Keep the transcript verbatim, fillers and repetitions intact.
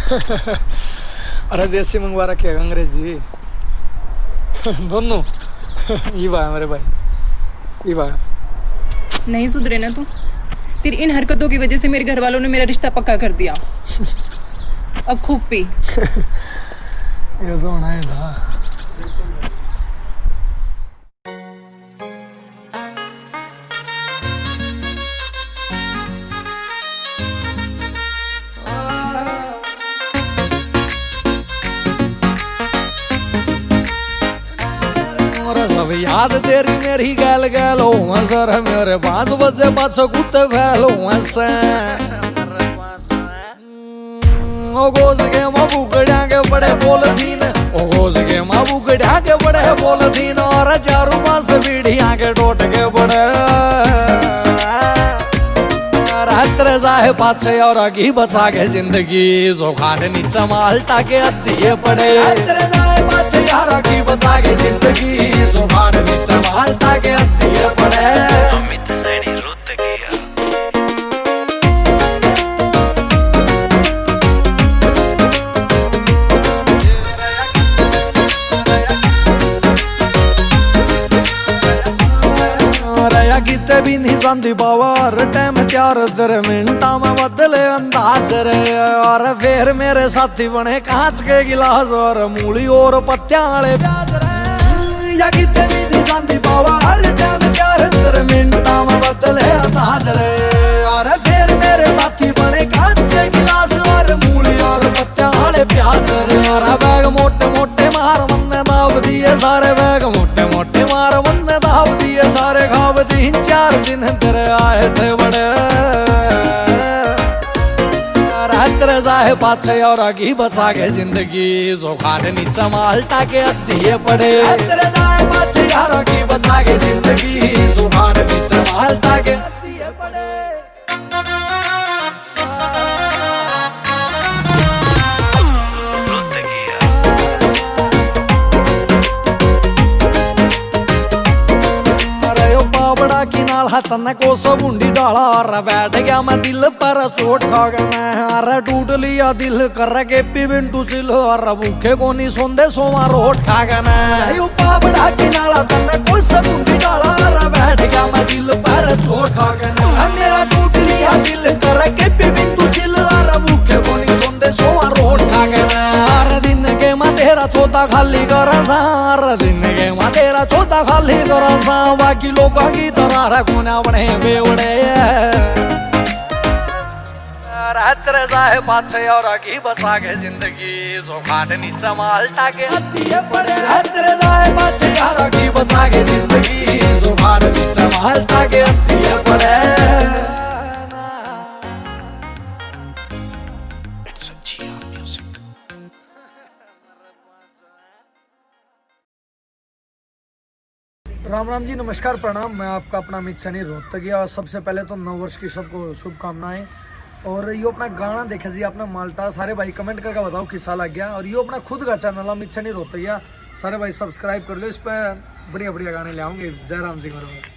अरे देसी मंगवा रखे अंग्रेजी दोनों। ये भाई मेरे भाई, ये भाई नहीं सुधरे ना तू। तेरी इन हरकतों की वजह से मेरे घर वालों ने मेरा रिश्ता पक्का कर दिया। अब खूब पी। ये तो होना ही था। सब याद तेरी मेरी गैल गैल हो सर मेरे पाँच बजे पाँच कुत्ते फैल हो से ओ गोस के माबू गड़िया के बड़े बोलथीन, ओ गोस के माबू गड़िया के बड़े बोलथीन और चारू पांच बीड़िया के टोट के बड़े रात्र जाए पाछे और आगे बचा के जिंदगी जो खाने नीचे माल्टा के अद्दिए पड़े। रात्र जाए पाछे और आगे बचा के जिंदगी जो खाने नीचे माल्टा के अद्दिए पड़े। अमित सैनी रुत गया। किते भी नहीं संदी पावर टाइम चार दर मिनटा में बदले अंदाज रे और फिर मेरे साथी बने कांच के गिलास और मूली और पत्तियां वाले प्याज रे। या किते भी नहीं संदी पावर टाइम चार दर मिनटा में बदले अंदाज रे और फिर मेरे साथी बने कांच के गिलास और मूली और पत्तियां वाले प्याज रे। और बैग मोटे मोटे मार वंदे दाव दिए सारे, बैग मोटे मोटे मार वंदे दाव दिए सारे। खाब तीन चार दिन तेरे आए थे बड़े रात्र जाए पाछे और आगे बचा के जिंदगी जो खाने नीचे माल्टा के अद्दिए पड़े। रात्र जाए पाछे और आगे बचा के जिंदगी जो खाने नीचे माल्टा के अद्दिए पड़े। तन्ने को सबुंडी डाला और बैठ गया मैं दिल पर चोट खा गया। अरे टूट लिया दिल कर के पी बिंटू चिल और भूखे को नहीं सोंदे सोमा रोट खा गया। पापड़ा की नाला तन्ने को सबुंडी डाला और बैठ गया मैं दिल पर चोट खा गया। मेरा टूट लिया दिल कर के पी बिंटू चिल और भूखे को नहीं सोंदे सोमा रोट खा गया। हर दिन के मैं तेरा चौथा खाली कर सा, हर दिन के मैं तेरा चौथा खाली कर सा। बाकी लोगों की तरह रखूना बड़े बेवड़े रात्र जाए पाछे और आगे बचा के जिंदगी जो खाने नीचे माल्टा के अद्दिए पड़े। रात्र जाए पाछे और आगे बचा के जिंदगी जो खाने नीचे माल्टा के अद्दिए पड़े। राम राम जी, नमस्कार, प्रणाम। मैं आपका अपना अमित सैनी रोहतगिया। और सबसे पहले तो नव वर्ष की सबको शुभकामनाएं। और यो अपना गाना देखा जी अपना माल्टा, सारे भाई कमेंट करके बताओ किसा लग गया। और यो अपना खुद का चैनल अमित सैनी रोहतगिया, सारे भाई सब्सक्राइब कर लो। इस पर बढ़िया बढ़िया गाने ले आऊंगे। जय राम जी।